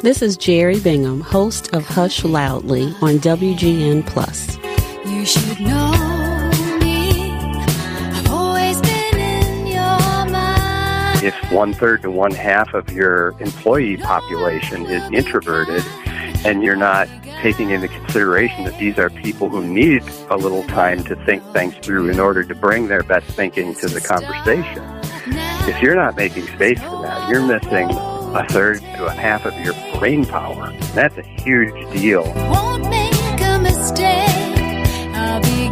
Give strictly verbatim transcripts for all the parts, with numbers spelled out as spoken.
This is Jerry Bingham, host of Hush Loudly on W G N Plus. You should know me. I've always been in your mind. If one-third to one-half of your employee population is introverted and you're not taking into consideration that these are people who need a little time to think things through in order to bring their best thinking to the conversation, if you're not making space for that, you're missing a third to a half of your brain power. That's a huge deal. Won't make a mistake. I'll be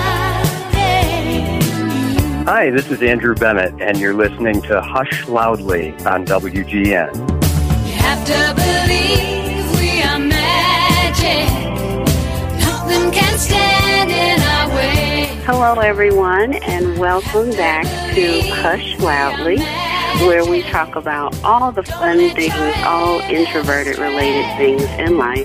guiding you. Hi, this is Andrew Bennett, and you're listening to Hush Loudly on W G N. You have to believe we are magic. Nothing can stand in our way. Hello, everyone, and welcome back to Hush Loudly, where we talk about all the fun things, all introverted-related things in life.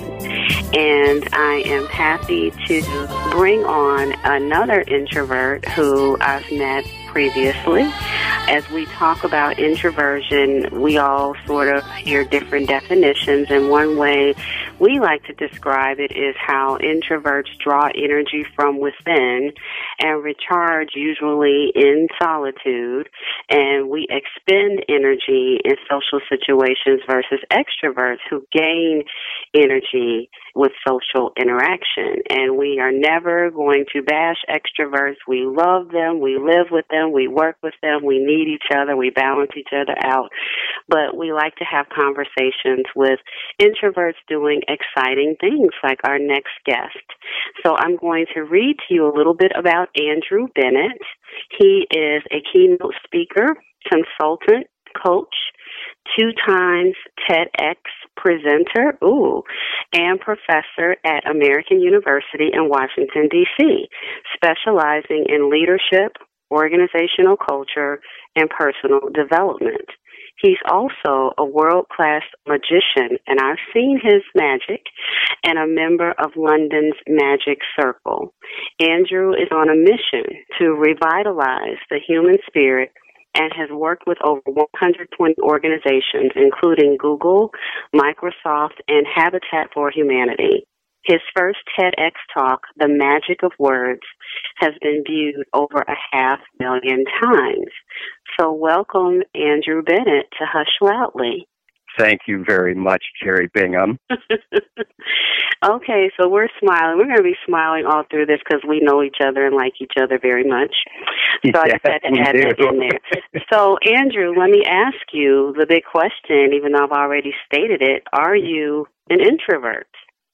And I am happy to bring on another introvert who I've met previously. As we talk about introversion, we all sort of hear different definitions, and one way we like to describe it is how introverts draw energy from within and recharge usually in solitude, and we expend energy in social situations versus extroverts who gain energy with social interaction. And we are never going to bash extroverts. We love them. We live with them. We work with them. We need each other. We balance each other out. But we like to have conversations with introverts doing exciting things like our next guest. So I'm going to read to you a little bit about Andrew Bennett. He is a keynote speaker, consultant, coach, two times TEDx presenter, ooh, and professor at American University in Washington, D C, specializing in leadership, organizational culture, and personal development. He's also a world-class magician, and I've seen his magic, and a member of London's Magic Circle. Andrew is on a mission to revitalize the human spirit and has worked with over one hundred twenty organizations, including Google, Microsoft, and Habitat for Humanity. His first TEDx talk, The Magic of Words, has been viewed over a half million times. So welcome, Andrew Bennett, to Hush Loudly. Thank you very much, Jerry Bingham. Okay, so we're smiling. We're going to be smiling all through this because we know each other and like each other very much. So yes, I just had to add that in there. So, Andrew, let me ask you the big question, even though I've already stated it. Are you an introvert?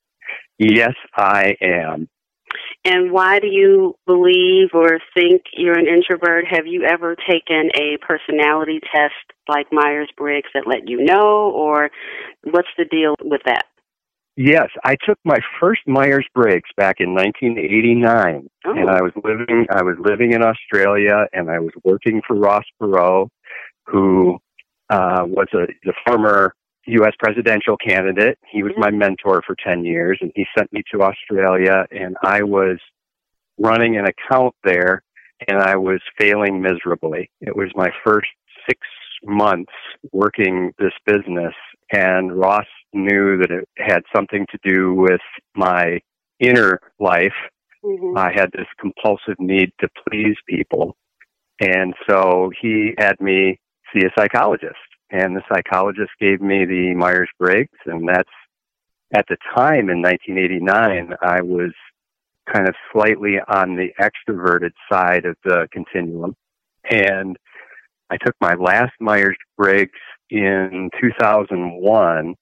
Yes, I am. And why do you believe or think you're an introvert? Have you ever taken a personality test like Myers-Briggs that let you know, or what's the deal with that? Yes, I took my first Myers-Briggs back in nineteen eighty-nine, oh. and I was living I was living in Australia, and I was working for Ross Perot, who uh, was a the former U S presidential candidate. He was my mentor for ten years, and he sent me to Australia, and I was running an account there, and I was failing miserably. It was my first six months working this business, and Ross knew that it had something to do with my inner life. Mm-hmm. I had this compulsive need to please people, and so he had me see a psychologist. And the psychologist gave me the Myers-Briggs, and that's, at the time in nineteen eighty-nine, I was kind of slightly on the extroverted side of the continuum. And I took my last Myers-Briggs in two thousand one,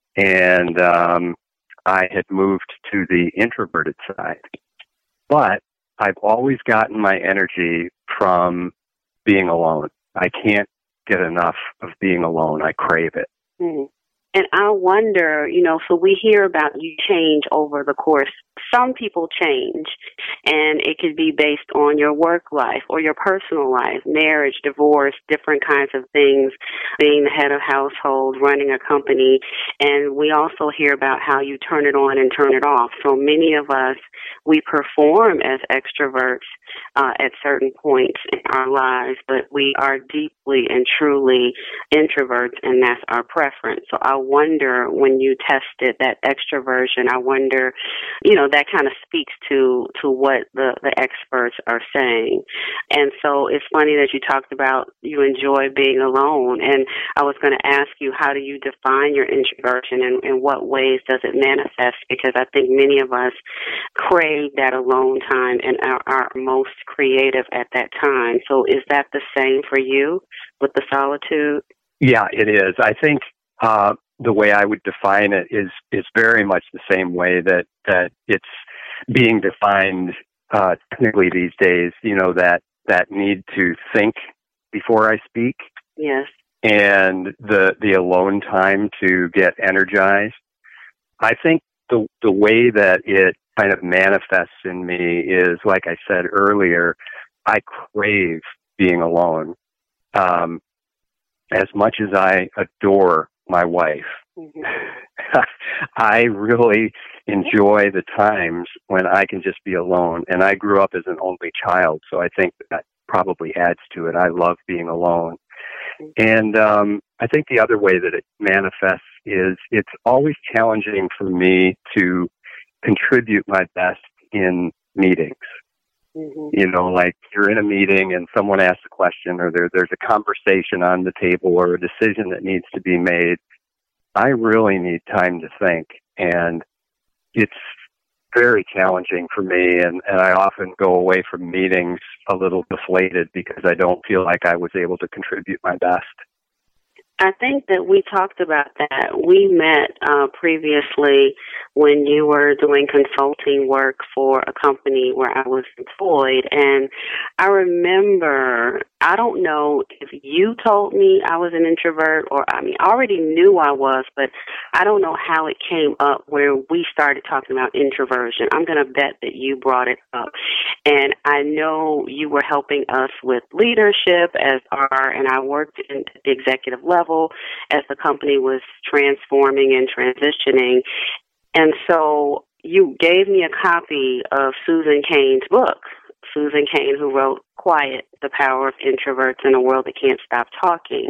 and um, I had moved to the introverted side. But I've always gotten my energy from being alone. I can't get enough of being alone. I crave it. Mm-hmm. And I wonder, you know, so we hear about you change over the course. Some people change, and it could be based on your work life or your personal life, marriage, divorce, different kinds of things, being the head of household, running a company. And we also hear about how you turn it on and turn it off. So many of us, we perform as extroverts uh, at certain points in our lives, but we are deeply and truly introverts, and that's our preference. So I wonder when you tested that extroversion, I wonder, you know, that kind of speaks to, to what the, the experts are saying. And so it's funny that you talked about you enjoy being alone. And I was going to ask you, how do you define your introversion and in what ways does it manifest? Because I think many of us crave that alone time and are, are most creative at that time. So is that the same for you with the solitude? Yeah, it is. I think uh, the way I would define it is is very much the same way that, that it's being defined uh, technically these days, you know, that, that need to think before I speak. Yes. And the the alone time to get energized. I think the the way that it kind of manifests in me is, like I said earlier, I crave being alone. Um, as much as I adore my wife, mm-hmm. I really enjoy the times when I can just be alone. And I grew up as an only child, so I think that probably adds to it. I love being alone. And um, I think the other way that it manifests is it's always challenging for me to contribute my best in meetings. Mm-hmm. You know, like you're in a meeting and someone asks a question or there, there's a conversation on the table or a decision that needs to be made. I really need time to think. And it's very challenging for me, and, and I often go away from meetings a little deflated because I don't feel like I was able to contribute my best. I think that we talked about that. We met uh, previously when you were doing consulting work for a company where I was employed, and I remember, I don't know if you told me I was an introvert or, I mean, I already knew I was, but I don't know how it came up where we started talking about introversion. I'm going to bet that you brought it up, and I know you were helping us with leadership as our, and I worked at the executive level as the company was transforming and transitioning. And so you gave me a copy of Susan Cain's book, Susan Cain, who wrote Quiet, The Power of Introverts in a World That Can't Stop Talking.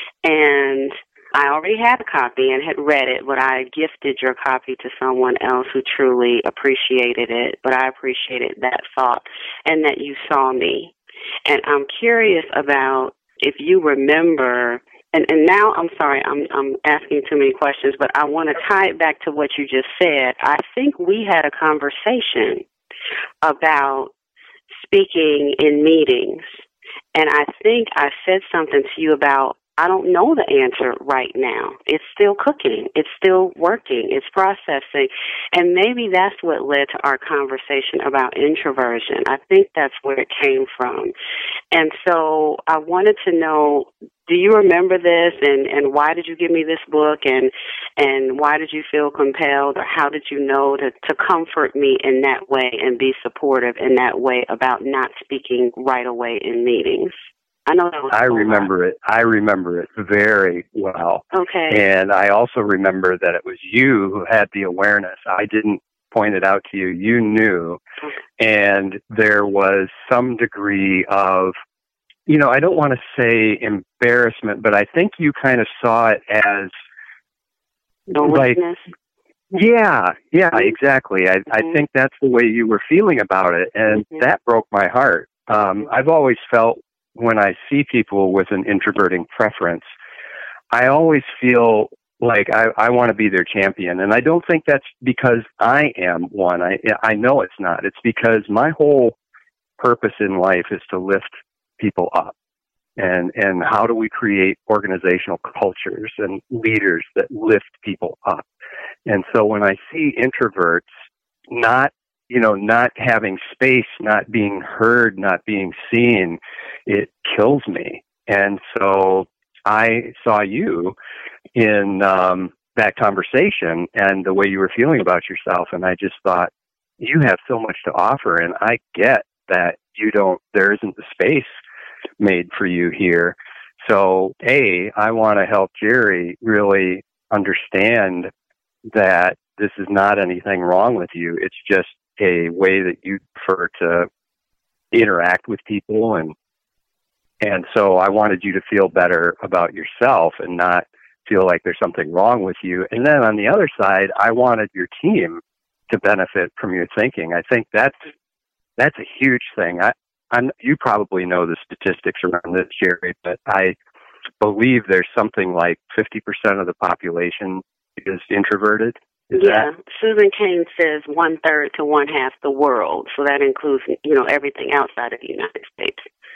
And I already had a copy and had read it, but I gifted your copy to someone else who truly appreciated it. But I appreciated that thought and that you saw me. And I'm curious about if you remember. And, and now, I'm sorry, I'm, I'm asking too many questions, but I want to tie it back to what you just said. I think we had a conversation about speaking in meetings, and I think I said something to you about, I don't know the answer right now. It's still cooking. It's still working. It's processing. And maybe that's what led to our conversation about introversion. I think that's where it came from. And so I wanted to know, do you remember this, and, and why did you give me this book, and and why did you feel compelled, or how did you know to, to comfort me in that way and be supportive in that way about not speaking right away in meetings? I know that was I remember it. I remember it very well. Okay. And I also remember that it was you who had the awareness. I didn't point it out to you. You knew. Okay. And there was some degree of, you know, I don't want to say embarrassment, but I think you kind of saw it as no like, weakness. Yeah, yeah, exactly. I, mm-hmm. I think that's the way you were feeling about it, and mm-hmm. that broke my heart. Um, I've always felt when I see people with an introverting preference, I always feel like I, I want to be their champion. And I don't think that's because I am one. I, I know it's not. It's because my whole purpose in life is to lift people up. And, and how do we create organizational cultures and leaders that lift people up? And so when I see introverts not you know, not having space, not being heard, not being seen, it kills me. And so I saw you in um, that conversation and the way you were feeling about yourself, and I just thought, you have so much to offer, and I get that you don't, there isn't the space made for you here. So, A, I want to help Jerry really understand that this is not anything wrong with you. It's just a way that you prefer to interact with people, and and so I wanted you to feel better about yourself and not feel like there's something wrong with you. And then on the other side, I wanted your team to benefit from your thinking. I think that's that's a huge thing. I, I'm, you probably know the statistics around this, Jerry, but I believe there's something like fifty percent of the population is introverted. Is yeah, that? Susan Cain says one third to one half the world, so that includes, you know, everything outside of the United States.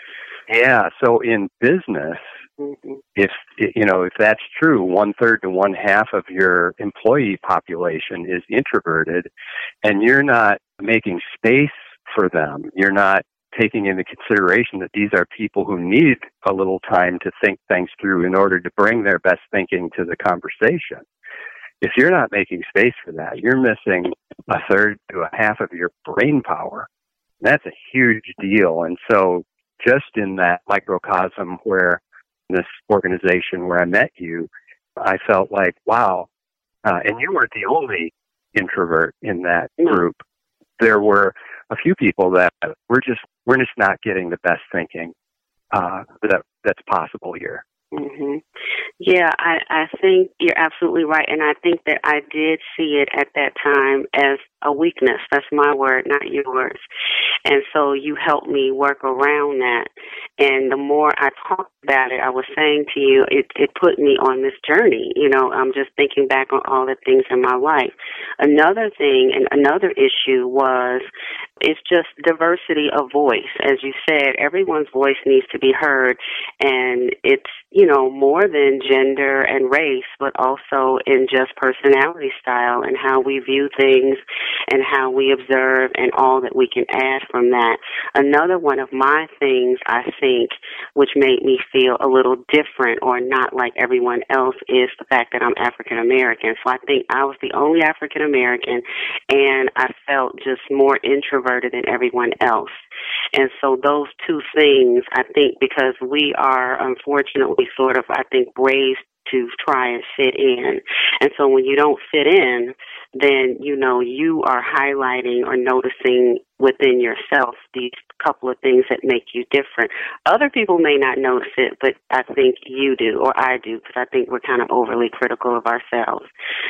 Yeah, so in business, mm-hmm. if you know if that's true, one third to one half of your employee population is introverted, and you're not making space for them. You're not taking into consideration that these are people who need a little time to think things through in order to bring their best thinking to the conversation. If you're not making space for that, you're missing a third to a half of your brain power. That's a huge deal. And so just in that microcosm where this organization where I met you, I felt like, wow. Uh, and you weren't the only introvert in that group. There were a few people that we're just, we're just not getting the best thinking uh, that that's possible here. Mm-hmm. Yeah, I, I think you're absolutely right. And I think that I did see it at that time as a weakness. That's my word, not yours. And so you helped me work around that. And the more I talked about it, I was saying to you, it, it put me on this journey. You know, I'm just thinking back on all the things in my life. Another thing and another issue was it's just diversity of voice. As you said, everyone's voice needs to be heard. And it's, you know, more than gender and race, but also in just personality style and how we view things and how we observe and all that we can add from that. Another one of my things, I think, which made me feel a little different or not like everyone else is the fact that I'm African American. So I think I was the only African American, and I felt just more introverted than everyone else. And so those two things, I think, because we are unfortunately sort of, I think, raised to try and fit in. And so when you don't fit in, then, you know, you are highlighting or noticing within yourself these couple of things that make you different. Other people may not notice it, but I think you do, or I do, because I think we're kind of overly critical of ourselves.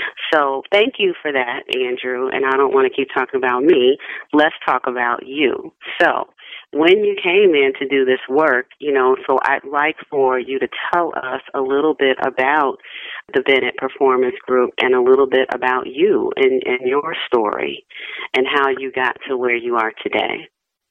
So thank you for that, Andrew, and I don't want to keep talking about me. Let's talk about you. So when you came in to do this work, you know, so I'd like for you to tell us a little bit about the Bennett Performance Group and a little bit about you and, and your story and how you got to where you are today.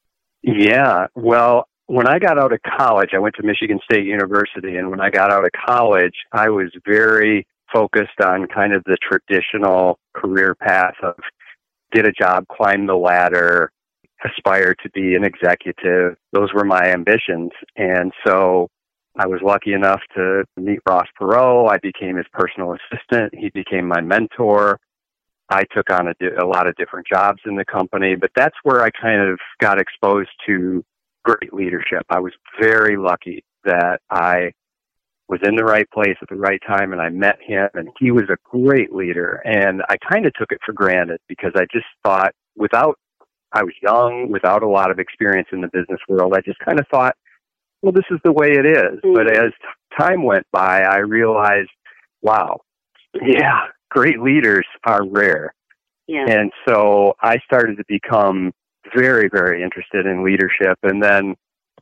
Yeah, well, when I got out of college, I went to Michigan State University, and when I got out of college, I was very focused on kind of the traditional career path of get a job, climb the ladder, aspire to be an executive. Those were my ambitions. And so I was lucky enough to meet Ross Perot. I became his personal assistant. He became my mentor. I took on a, di- a lot of different jobs in the company, but that's where I kind of got exposed to great leadership. I was very lucky that I was in the right place at the right time, and I met him, and he was a great leader. And I kind of took it for granted because I just thought without, I was young, without a lot of experience in the business world, I just kind of thought, well, this is the way it is. Mm-hmm. But as time went by, I realized, wow, yeah, great leaders are rare. Yeah. And so I started to become very, very interested in leadership. And then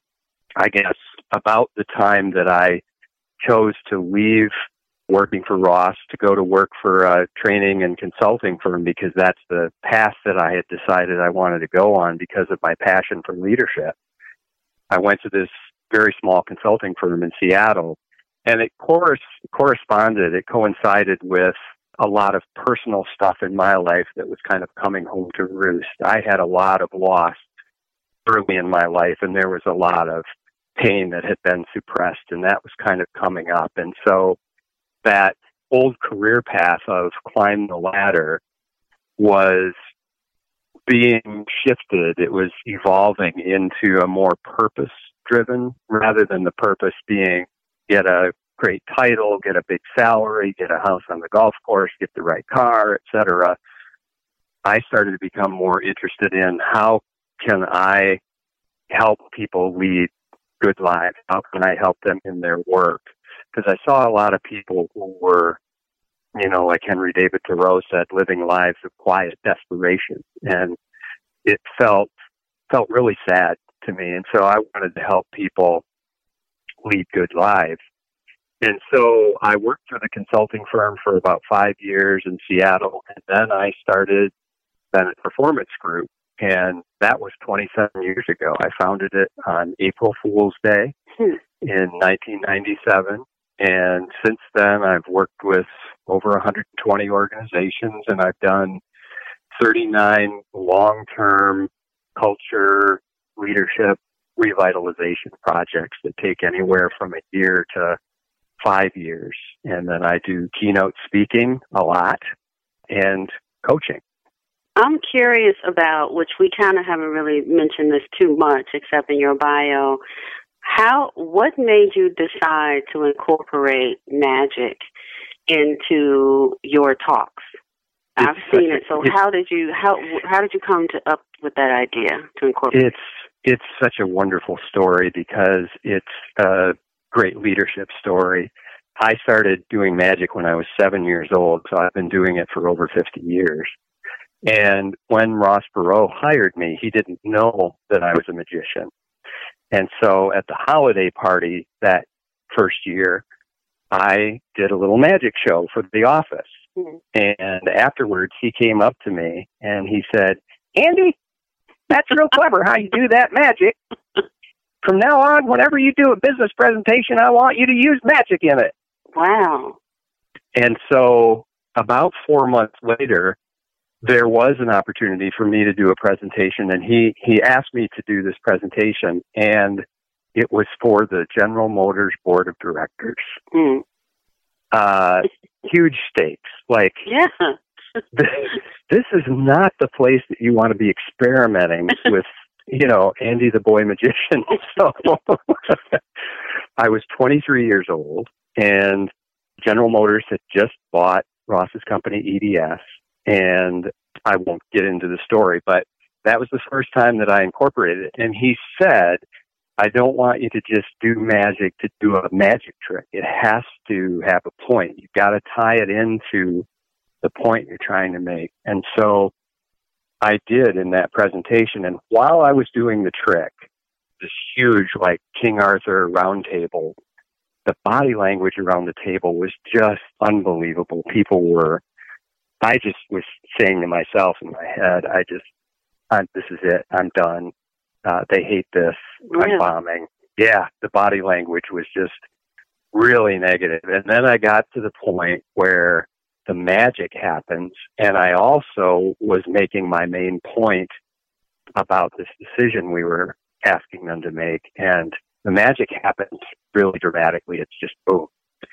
I guess about the time that I chose to leave working for Ross to go to work for a training and consulting firm, because that's the path that I had decided I wanted to go on because of my passion for leadership, I went to this very small consulting firm in Seattle, and it cor- corresponded, it coincided with a lot of personal stuff in my life that was kind of coming home to roost. I had a lot of loss early in my life, and there was a lot of pain that had been suppressed, and that was kind of coming up. And so that old career path of climb the ladder was being shifted. It was evolving into a more purpose-driven, rather than the purpose being get a great title, get a big salary, get a house on the golf course, get the right car, et cetera. I started to become more interested in how can I help people lead good lives? How can I help them in their work? because I saw a lot of people who were, you know, like Henry David Thoreau said, living lives of quiet desperation. And it felt felt really sad to me. And so I wanted to help people lead good lives. And so I worked for the consulting firm for about five years in Seattle. And then I started Bennett Performance Group. And that was twenty-seven years ago. I founded it on April Fool's Day hmm. in nineteen ninety-seven. And since then, I've worked with over one hundred twenty organizations, and I've done thirty-nine long-term culture leadership revitalization projects that take anywhere from a year to five years. And then I do keynote speaking a lot and coaching. I'm curious about, which we kind of haven't really mentioned this too much except in your bio, how, what made you decide to incorporate magic into your talks? It's I've seen it. So how did you how how did you come to up with that idea to incorporate? It's it's such a wonderful story because it's a great leadership story. I started doing magic when I was seven years old, so I've been doing it for over fifty years. And when Ross Perot hired me, he didn't know that I was a magician. And so at the holiday party that first year, I did a little magic show for the office. Mm-hmm. And afterwards, he came up to me and he said, "Andy, that's real clever how you do that magic. From now on, whenever you do a business presentation, I want you to use magic in it." Wow. And so about four months later, there was an opportunity for me to do a presentation, and he, he asked me to do this presentation, and it was for the General Motors Board of Directors. Mm. Uh, huge stakes. Like, yeah. this, this is not the place that you want to be experimenting with, you know, Andy the Boy Magician. So I was twenty-three years old, and General Motors had just bought Ross's company, E D S. And I won't get into the story, but that was the first time that I incorporated it. And he said, "I don't want you to just do magic to do a magic trick. It has to have a point. You've got to tie it into the point you're trying to make." And so I did in that presentation. And while I was doing the trick, this huge, like King Arthur round table, the body language around the table was just unbelievable. People were I just was saying to myself in my head, I just, I'm, this is it. I'm done. Uh, they hate this. Really? I'm bombing. Yeah, the body language was just really negative. And then I got to the point where the magic happens, and I also was making my main point about this decision we were asking them to make. And the magic happens really dramatically. It's just boom.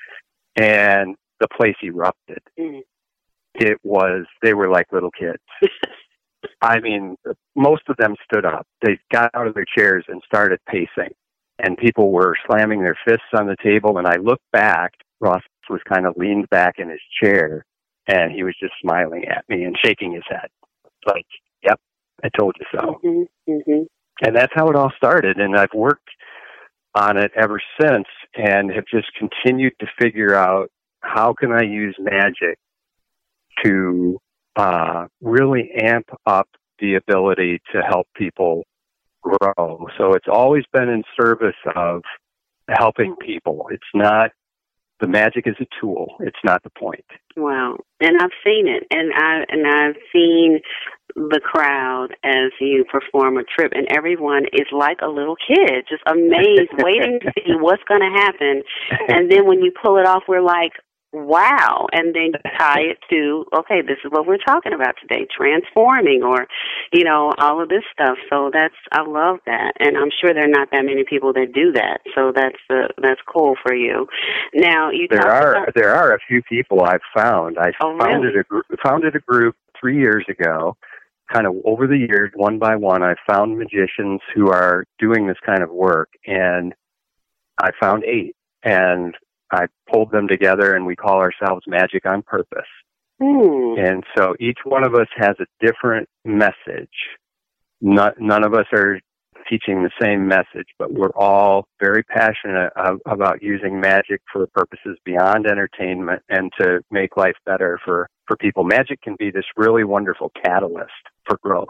And the place erupted. Mm. It was, they were like little kids. I mean, most of them stood up. They got out of their chairs and started pacing. And people were slamming their fists on the table. And I looked back. Ross was kind of leaned back in his chair. And he was just smiling at me and shaking his head. Like, "Yep, I told you so." Mm-hmm, mm-hmm. And that's how it all started. And I've worked on it ever since and have just continued to figure out, how can I use magic to uh, really amp up the ability to help people grow. So it's always been in service of helping people. It's not, the magic is a tool. It's not the point. Wow. And I've seen it. And, I, and I've seen the crowd as you perform a trip, and everyone is like a little kid, just amazed, waiting to see what's going to happen. And then when you pull it off, we're like, wow. And then tie it to, okay, this is what we're talking about today, transforming, or, you know, all of this stuff. So that's, I love that. And I'm sure there are not that many people that do that. So that's, uh, that's cool for you. Now, you There are, about- there are a few people I've found. I oh, founded really? a group, founded a group three years ago. Kind of over the years, one by one, I found magicians who are doing this kind of work, and I found eight. And I pulled them together, and we call ourselves Magic on Purpose. Mm. And so each one of us has a different message. Not, none of us are teaching the same message, but we're all very passionate of, about using magic for purposes beyond entertainment and to make life better for, for people. Magic can be this really wonderful catalyst for growth.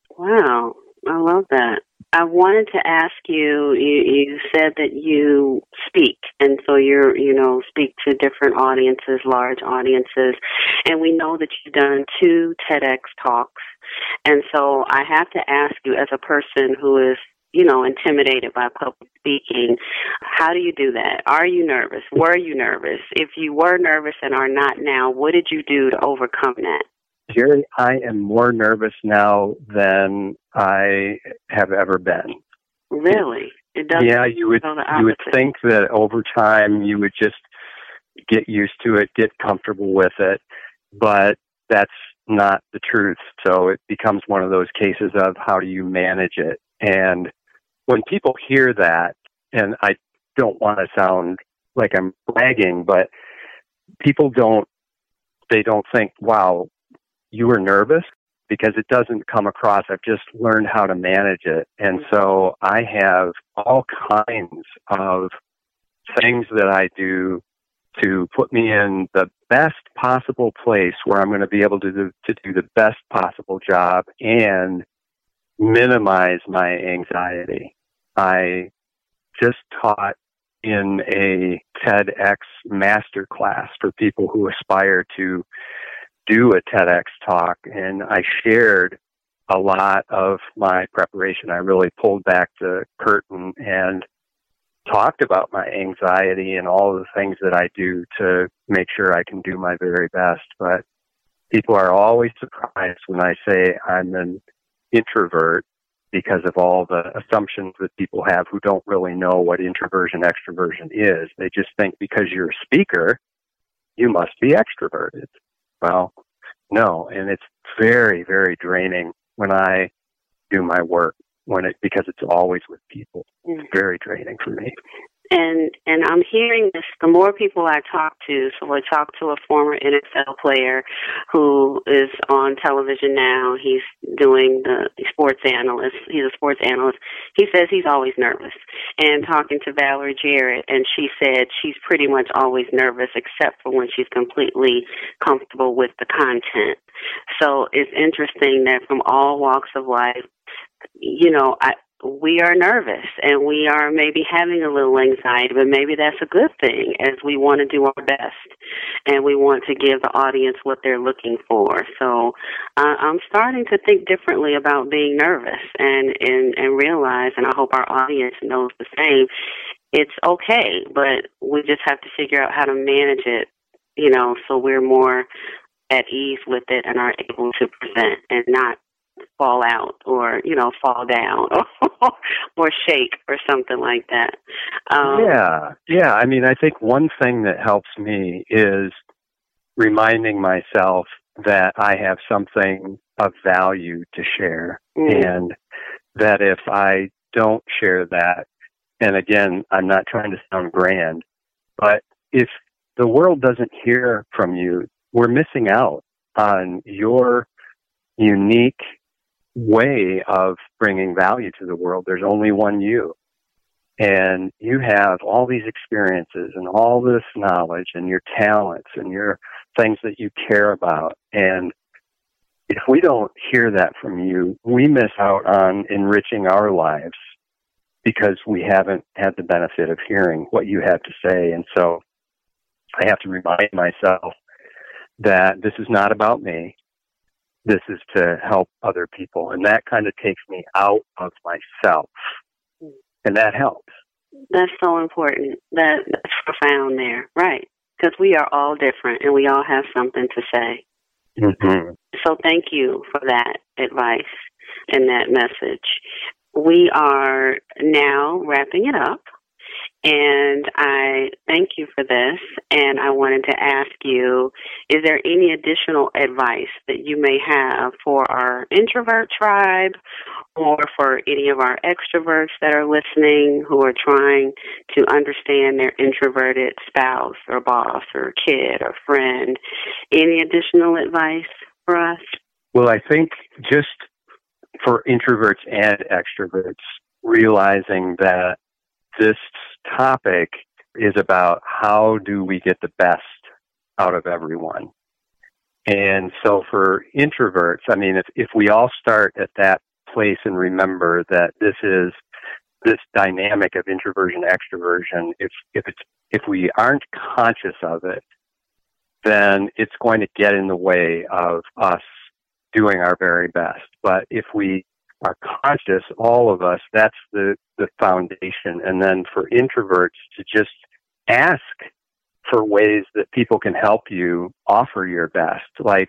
Wow, I love that. I wanted to ask you, you, you said that you speak, and so you're, you know, speak to different audiences, large audiences, and we know that you've done two TEDx talks, and so I have to ask you, as a person who is, you know, intimidated by public speaking, how do you do that? Are you nervous? Were you nervous? If you were nervous and are not now, what did you do to overcome that? Jerry, I am more nervous now than I have ever been. Really? It doesn't yeah, you would you would think that over time you would just get used to it, get comfortable with it, but that's not the truth. So it becomes one of those cases of how do you manage it? And when people hear that, and I don't want to sound like I'm bragging, but people don't, they don't think, wow, you were nervous, because it doesn't come across. I've just learned how to manage it. And so I have all kinds of things that I do to put me in the best possible place where I'm going to be able to do, to do the best possible job and minimize my anxiety. I just taught in a TEDx masterclass for people who aspire to do a TEDx talk, and I shared a lot of my preparation. I really pulled back the curtain and talked about my anxiety and all the things that I do to make sure I can do my very best. But people are always surprised when I say I'm an introvert, because of all the assumptions that people have who don't really know what introversion, extroversion is. They just think because you're a speaker, you must be extroverted. Well, no, and it's very, very draining when I do my work, when it because it's always with people. It's very draining for me. And and I'm hearing this, the more people I talk to, so I talked to a former N F L player who is on television now. He's doing the sports analyst. He's a sports analyst. He says he's always nervous. And talking to Valerie Jarrett, and she said she's pretty much always nervous except for when she's completely comfortable with the content. So it's interesting that from all walks of life, you know, I, we are nervous and we are maybe having a little anxiety, but maybe that's a good thing as we want to do our best and we want to give the audience what they're looking for. So uh, I'm starting to think differently about being nervous and, and, and realize, and I hope our audience knows the same, it's okay, but we just have to figure out how to manage it, you know, so we're more at ease with it and are able to present and not fall out or, you know, fall down or, or shake or something like that. Um, yeah, yeah. I mean, I think one thing that helps me is reminding myself that I have something of value to share, mm-hmm. and that if I don't share that, and again, I'm not trying to sound grand, but if the world doesn't hear from you, we're missing out on your unique way of bringing value to the world. There's only one you. And you have all these experiences and all this knowledge and your talents and your things that you care about. And if we don't hear that from you, we miss out on enriching our lives because we haven't had the benefit of hearing what you have to say. And so I have to remind myself that this is not about me. This is to help other people. And that kind of takes me out of myself. And that helps. That's so important. That, that's profound there. Right. Because we are all different and we all have something to say. Mm-hmm. So thank you for that advice and that message. We are now wrapping it up. And I thank you for this, and I wanted to ask you, is there any additional advice that you may have for our introvert tribe or for any of our extroverts that are listening who are trying to understand their introverted spouse or boss or kid or friend? Any additional advice for us? Well, I think just for introverts and extroverts, realizing that this topic is about how do we get the best out of everyone. And so for introverts, I mean, if, if we all start at that place and remember that this is this dynamic of introversion, extroversion, if, if it's, if we aren't conscious of it, then it's going to get in the way of us doing our very best. But if we are conscious, all of us, that's the, the foundation. And then for introverts to just ask for ways that people can help you offer your best. Like,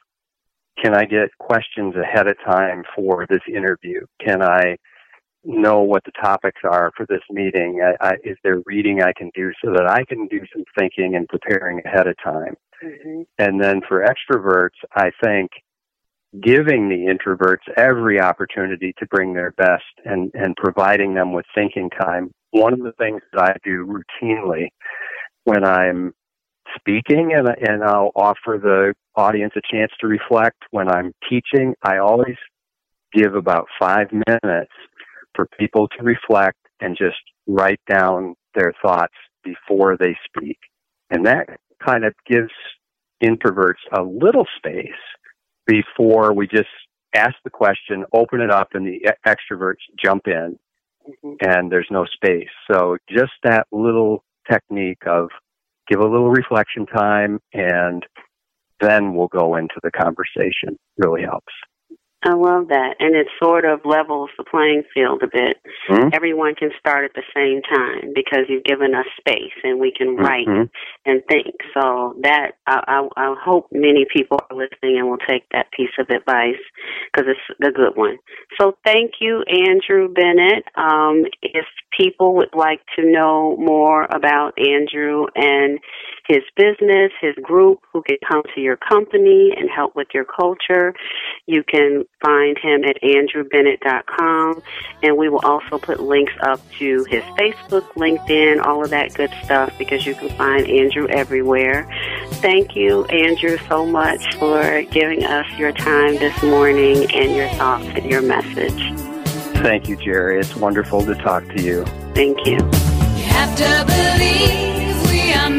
can I get questions ahead of time for this interview? Can I know what the topics are for this meeting? I, I, is there reading I can do so that I can do some thinking and preparing ahead of time? Mm-hmm. And then for extroverts, I think giving the introverts every opportunity to bring their best and, and providing them with thinking time. One of the things that I do routinely when I'm speaking, and, and I'll offer the audience a chance to reflect, when I'm teaching, I always give about five minutes for people to reflect and just write down their thoughts before they speak. And that kind of gives introverts a little space before we just ask the question, open it up, and the extroverts jump in, mm-hmm. and there's no space. So just that little technique of give a little reflection time, and then we'll go into the conversation really helps. I love that. And it sort of levels the playing field a bit. Mm-hmm. Everyone can start at the same time because you've given us space and we can write mm-hmm. and think. So that I, I, I hope many people are listening and will take that piece of advice because it's a good one. So thank you, Andrew Bennett. Um, if people would like to know more about Andrew and his business, his group, who can come to your company and help with your culture, you can find him at andrew bennett dot com, and we will also put links up to his Facebook, LinkedIn, all of that good stuff, because you can find Andrew everywhere. Thank you, Andrew, so much for giving us your time this morning and your thoughts and your message. Thank you, Jerry. It's wonderful to talk to you. Thank you. You have to believe we are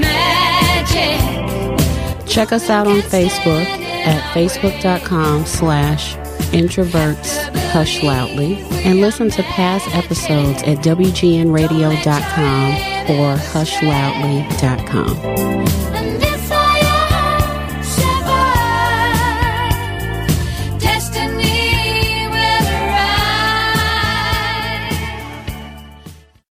magic. Check us out on Facebook at facebook.com slash introverts hush loudly, and listen to past episodes at w g n radio dot com or hush loudly dot com.